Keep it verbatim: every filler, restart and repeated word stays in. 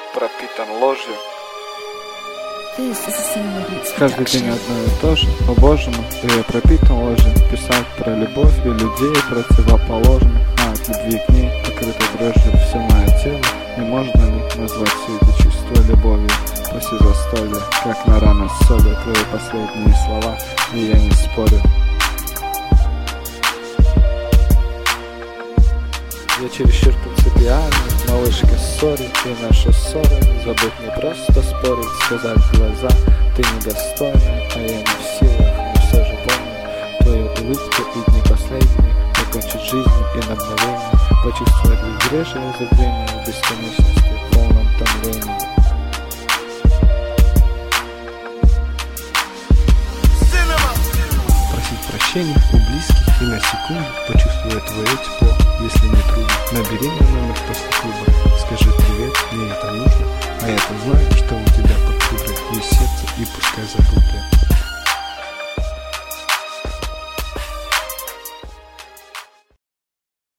пропитан ложью. Каждый день одно и то же. О боже мой, да я пропитан ложью. Писать про любовь и людей противоположных, а от любви к ней покрыто дрожью все мое тело. И можно ли назвать все это чувство любовью? После застолья, как на рано с солью, твои последние слова, и я не спорю. Я чересчур принципиальный, малышка ссорит, и наша ссора. Забыть не просто спорить, сказать в глаза: ты недостойна, а я не в силах. Но все же помню твою улыбку и дни последние, закончить жизнь и на мгновение почувствовать безбрежное забвение в бесконечности, в полном томлении. Просить прощения у близких и на секунду почувствовать твое тепло, если не трудно. Набери мой номер после клуба, скажи привет, мне это нужно, а я-то знаю, что у тебя под пудрой есть сердце, и пускай забудет.